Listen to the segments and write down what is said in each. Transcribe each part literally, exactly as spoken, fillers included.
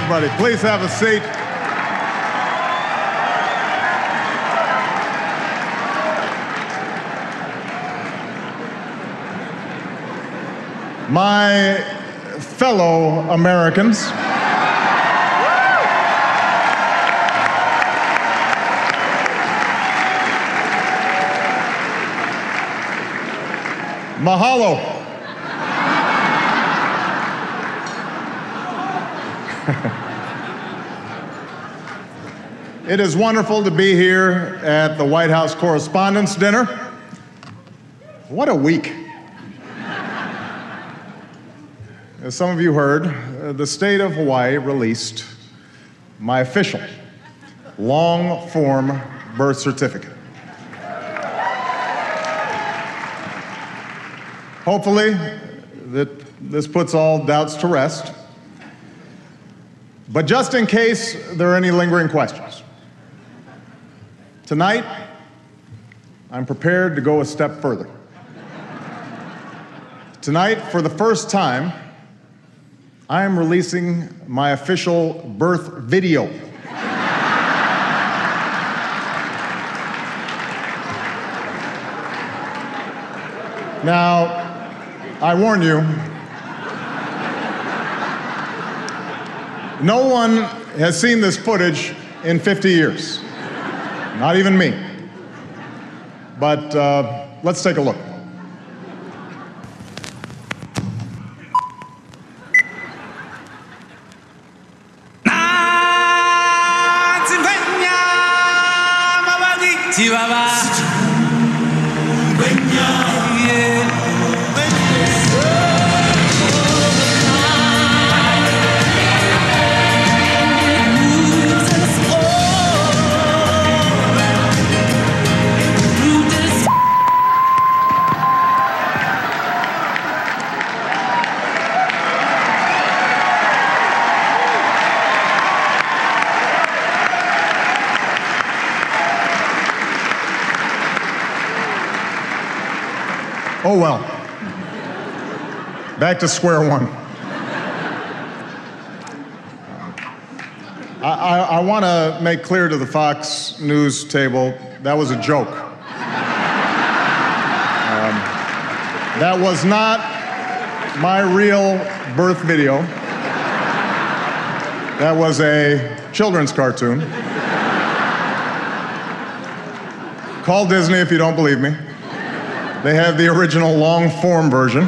everybody. Please have a seat. My fellow Americans, mahalo. It is wonderful to be here at the White House Correspondents' Dinner. What a week. As some of you heard, uh, the state of Hawaii released my official long-form birth certificate. Hopefully, that this puts all doubts to rest. But just in case there are any lingering questions, tonight, I'm prepared to go a step further. Tonight, for the first time, I am releasing my official birth video. Now, I warn you, no one has seen this footage in fifty years, not even me. But uh, let's take a look. Oh well, back to square one. I, I, I want to make clear to the Fox News table, that was a joke. Um, that was not my real birth video. That was a children's cartoon. Call Disney if you don't believe me. They have the original long-form version.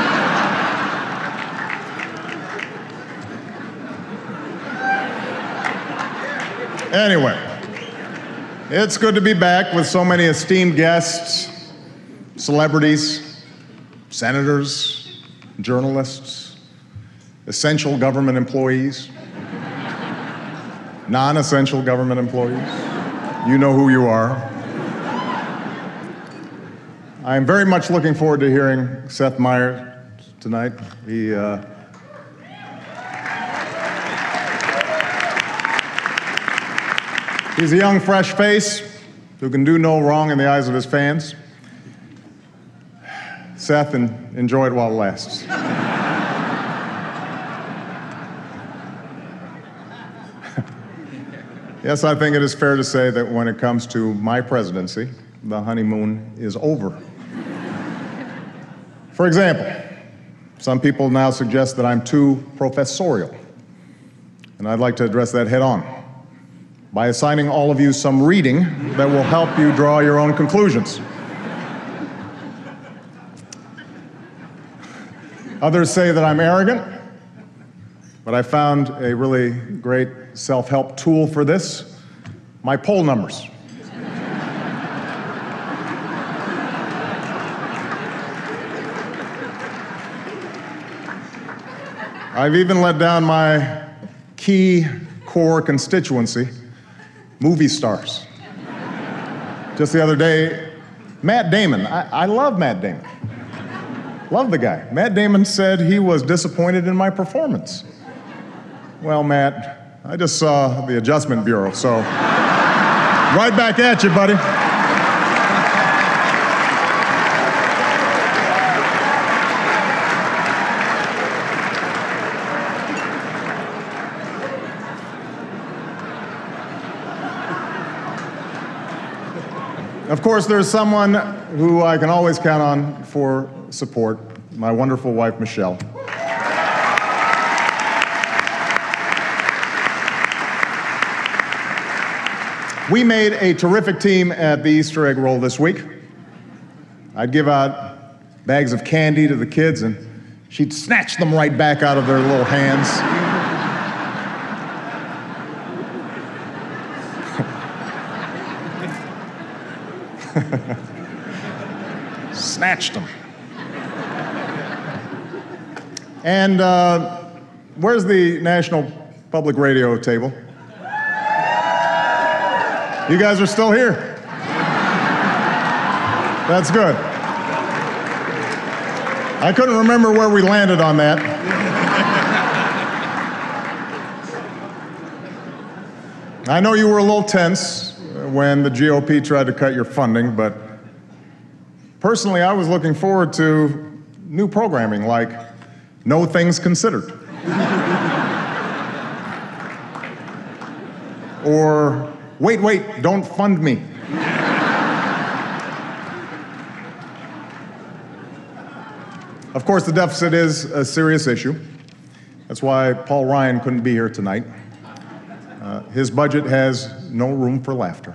Anyway, it's good to be back with so many esteemed guests, celebrities, senators, journalists, essential government employees, non-essential government employees. You know who you are. I'm very much looking forward to hearing Seth Meyers tonight. He, uh, he's a young, fresh face who can do no wrong in the eyes of his fans. Seth, and enjoy it while it lasts. Yes, I think it is fair to say that when it comes to my presidency, the honeymoon is over. For example, some people now suggest that I'm too professorial, and I'd like to address that head on by assigning all of you some reading that will help you draw your own conclusions. Others say that I'm arrogant, but I found a really great self-help tool for this: my poll numbers. I've even let down my key core constituency, movie stars. Just the other day, Matt Damon. I, I love Matt Damon. Love the guy. Matt Damon said he was disappointed in my performance. Well, Matt, I just saw the Adjustment Bureau, so right back at you, buddy. Of course, there's someone who I can always count on for support, my wonderful wife, Michelle. We made a terrific team at the Easter egg roll this week. I'd give out bags of candy to the kids, and she'd snatch them right back out of their little hands. Snatched them. And uh, where's the National Public Radio table? You guys are still here. That's good. I couldn't remember where we landed on that. I know you were a little tense when the G O P tried to cut your funding, but personally, I was looking forward to new programming like No Things Considered. Or Wait, Wait, Don't Fund Me. Of course, the deficit is a serious issue. That's why Paul Ryan couldn't be here tonight. Uh, his budget has no room for laughter.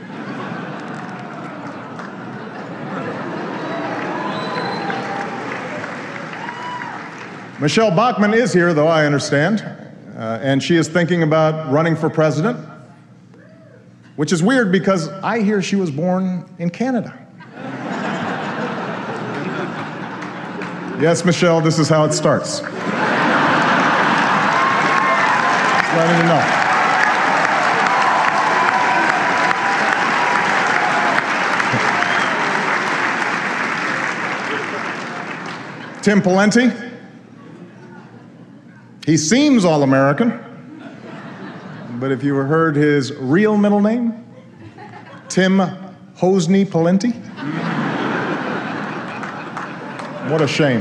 Michelle Bachmann is here, though, I understand, uh, and she is thinking about running for president, which is weird because I hear she was born in Canada. Yes, Michelle, this is how it starts. Just letting you know. Tim Pawlenty. He seems all-American, but if you heard his real middle name, Tim Hosni Pawlenty, what a shame.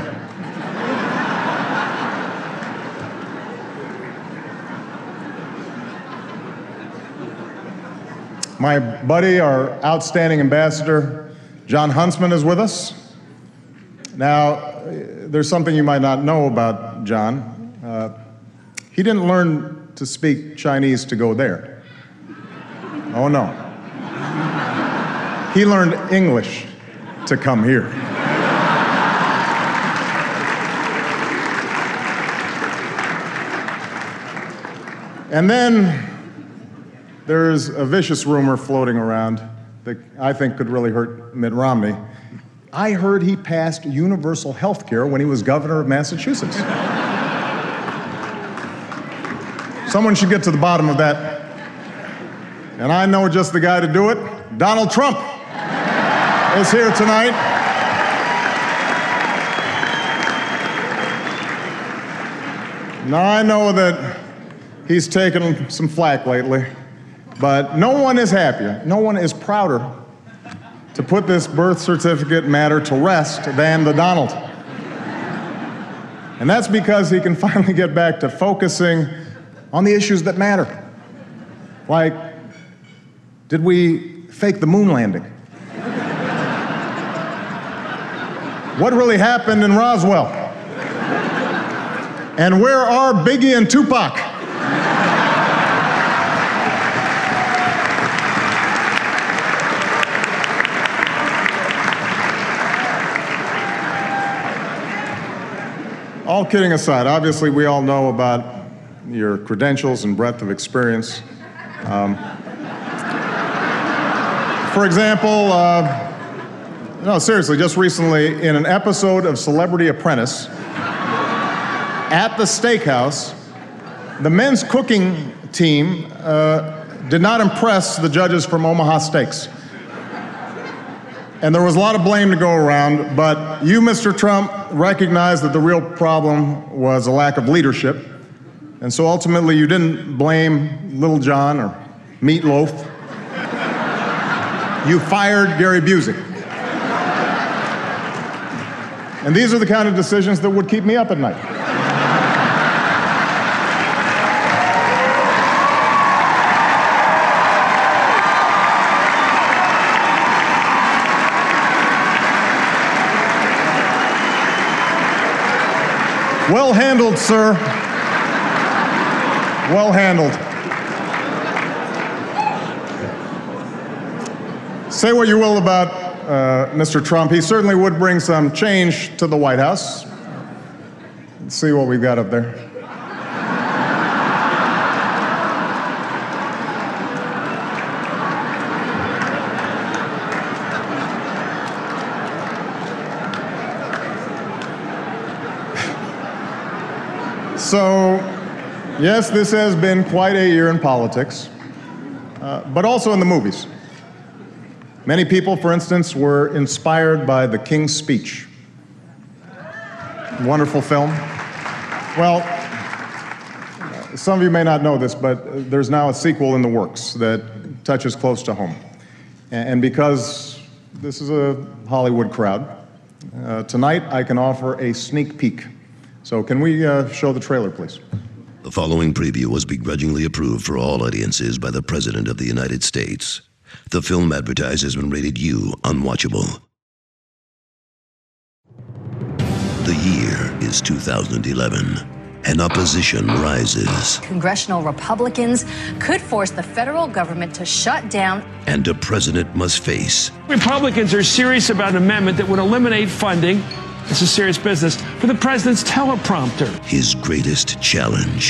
My buddy, our outstanding ambassador, John Huntsman, is with us. Now, there's something you might not know about John. Uh, he didn't learn to speak Chinese to go there. Oh, no. He learned English to come here. And then there's a vicious rumor floating around that I think could really hurt Mitt Romney. I heard he passed universal health care when he was governor of Massachusetts. Someone should get to the bottom of that. And I know just the guy to do it. Donald Trump is here tonight. Now, I know that he's taken some flack lately, but no one is happier, no one is prouder to put this birth certificate matter to rest than the Donald. And that's because he can finally get back to focusing on the issues that matter. Like, did we fake the moon landing? What really happened in Roswell? And where are Biggie and Tupac? All kidding aside, obviously we all know about your credentials and breadth of experience. Um, for example, uh, no, seriously, just recently in an episode of Celebrity Apprentice, at the steakhouse, the men's cooking team uh, did not impress the judges from Omaha Steaks. And there was a lot of blame to go around, but you, Mister Trump, recognized that the real problem was a lack of leadership. And so ultimately you didn't blame Little John or Meatloaf. You fired Gary Busey. And these are the kind of decisions that would keep me up at night. Well handled, sir. Well handled. Say what you will about uh, Mister Trump, he certainly would bring some change to the White House. Let's see what we've got up there. So, yes, this has been quite a year in politics, uh, but also in the movies. Many people, for instance, were inspired by The King's Speech. Wonderful film. Well, some of you may not know this, but there's now a sequel in the works that touches close to home. And because this is a Hollywood crowd, uh, tonight I can offer a sneak peek. So can we uh, show the trailer, please? The following preview was begrudgingly approved for all audiences by the President of the United States. The film advertised has been rated U, unwatchable. The year is two thousand eleven, and opposition rises. Congressional Republicans could force the federal government to shut down. And a president must face. Republicans are serious about an amendment that would eliminate funding, it's a serious business, for the president's teleprompter. His greatest challenge.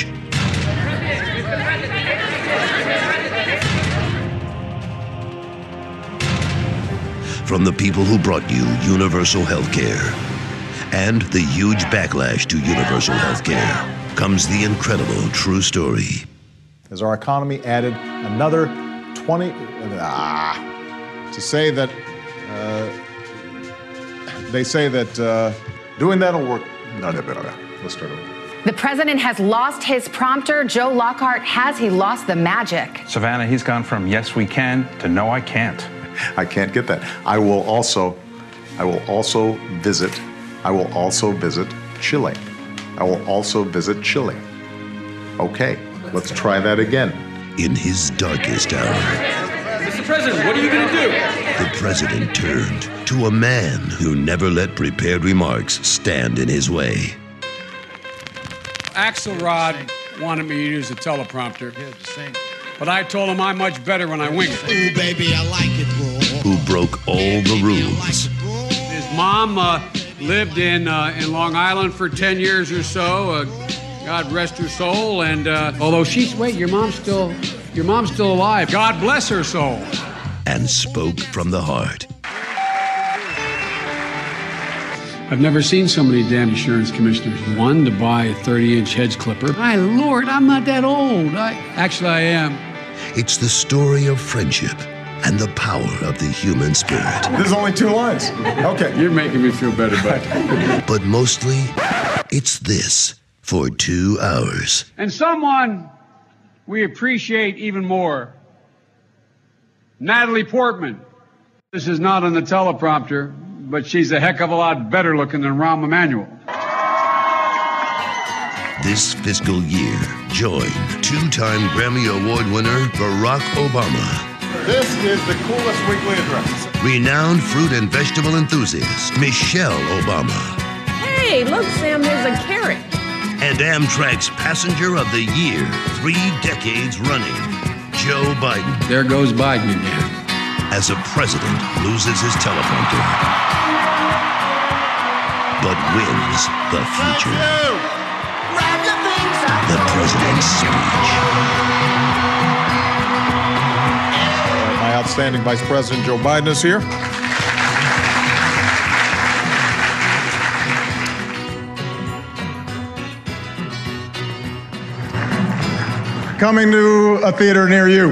From the people who brought you universal health care and the huge backlash to universal health care comes the incredible true story. As our economy added another twenty, ah, to say that, uh, they say that uh, doing that'll work. No, no, no, no. Let's start over. The president has lost his prompter. Joe Lockhart, has he lost the magic? Savannah, he's gone from yes we can to no I can't. I can't get that. I will also, I will also visit, I will also visit Chile. I will also visit Chile. Okay, let's try that again. In his darkest hour, Mister President, what are you going to do? the president turned to a man who never let prepared remarks stand in his way. Axelrod wanted me to use a teleprompter, but I told him I'm much better when I wing it. Ooh, baby, I like it raw. Who broke all the rules. His mom uh, lived in uh, in Long Island for ten years or so. Uh, God rest her soul. And uh, although she's wait, your mom's still your mom's still alive. God bless her soul. And spoke from the heart. I've never seen so many damn insurance commissioners. One to buy a thirty-inch hedge clipper. My Lord, I'm not that old. I actually I am. It's the story of friendship and the power of the human spirit. This is only two lines. Okay. You're making me feel better, bud. But mostly, it's this for two hours. And someone we appreciate even more, Natalie Portman. This is not on the teleprompter, but she's a heck of a lot better looking than Rahm Emanuel. This fiscal year, join two-time Grammy Award winner Barack Obama. This is the coolest weekly address. Renowned fruit and vegetable enthusiast Michelle Obama. Hey, look, Sam, there's a carrot. And Amtrak's Passenger of the Year, three decades running, Joe Biden. There goes Biden again. As a president loses his teleprompter, but wins the future. The president's speech. My outstanding Vice President Joe Biden is here. Coming to a theater near you.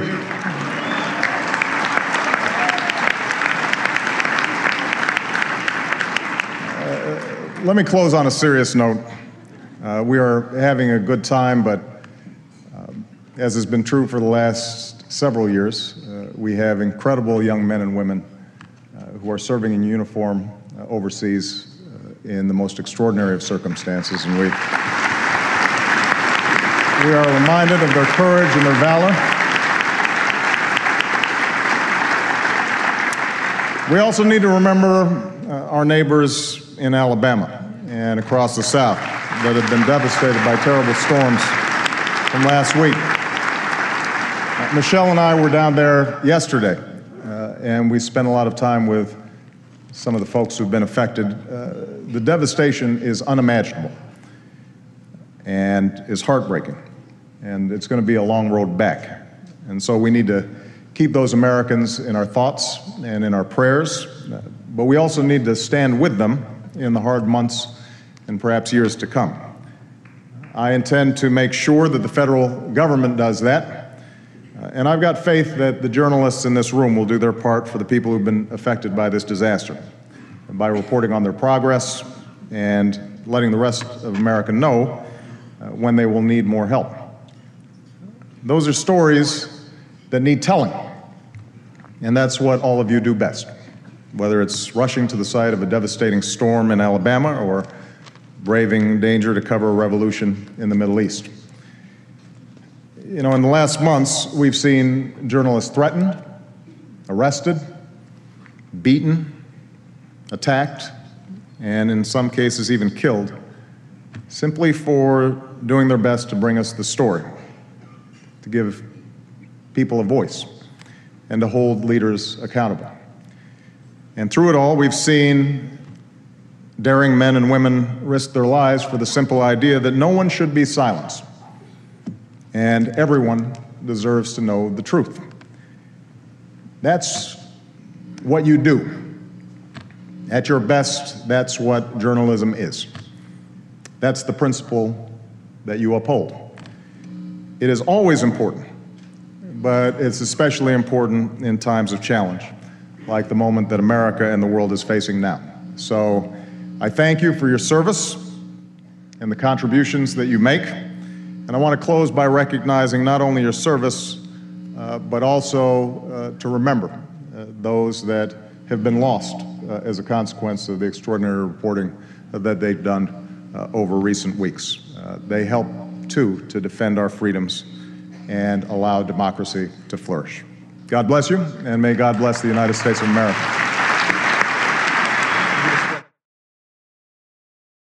Uh, let me close on a serious note. Uh, we are having a good time, but um, as has been true for the last several years, uh, we have incredible young men and women uh, who are serving in uniform uh, overseas uh, in the most extraordinary of circumstances, and we, we are reminded of their courage and their valor. We also need to remember uh, our neighbors in Alabama and across the South. that have been devastated by terrible storms from last week. Uh, Michelle and I were down there yesterday, uh, and we spent a lot of time with some of the folks who've been affected. Uh, the devastation is unimaginable and is heartbreaking, and it's going to be a long road back. And so we need to keep those Americans in our thoughts and in our prayers, but we also need to stand with them in the hard months and perhaps years to come. I intend to make sure that the federal government does that, uh, and I've got faith that the journalists in this room will do their part for the people who've been affected by this disaster, by reporting on their progress and letting the rest of America know uh, when they will need more help. Those are stories that need telling, and that's what all of you do best, whether it's rushing to the site of a devastating storm in Alabama or braving danger to cover a revolution in the Middle East. You know, in the last months, we've seen journalists threatened, arrested, beaten, attacked, and in some cases even killed, simply for doing their best to bring us the story, to give people a voice, and to hold leaders accountable. And through it all, we've seen daring men and women risk their lives for the simple idea that no one should be silenced, and everyone deserves to know the truth. That's what you do. At your best, that's what journalism is. That's the principle that you uphold. It is always important, but it's especially important in times of challenge, like the moment that America and the world is facing now. So I thank you for your service and the contributions that you make. And I want to close by recognizing not only your service, uh, but also uh, to remember uh, those that have been lost uh, as a consequence of the extraordinary reporting uh, that they've done uh, over recent weeks. Uh, they help, too, to defend our freedoms and allow democracy to flourish. God bless you, and may God bless the United States of America.